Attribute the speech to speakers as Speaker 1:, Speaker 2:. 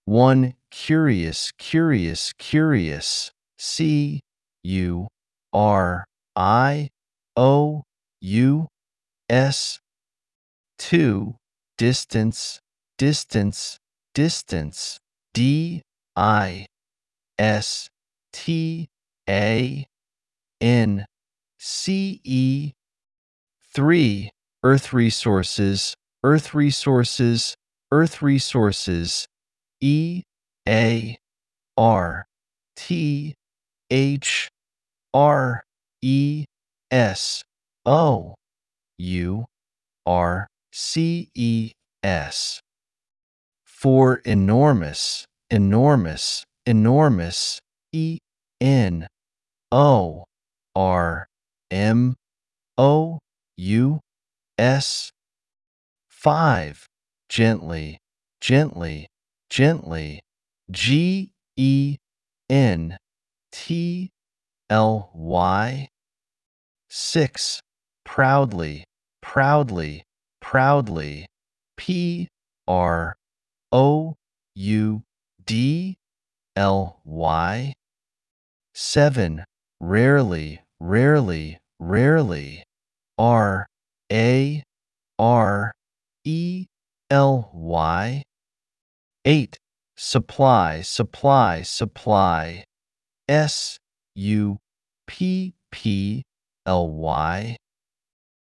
Speaker 1: 1. Curious, curious, curious. Curious. 2. Distance, distance, distance. Distance. 3. Earth resources, earth resources, earth resources. Earthresources. 4. Enormous, enormous, enormous. Enormous. 5. Gently, gently, gently. Gently. 6. Proudly, proudly, proudly. Proudly. 7. Rarely, rarely, rarely. Rarely. 8. Supply, supply, supply. Supply.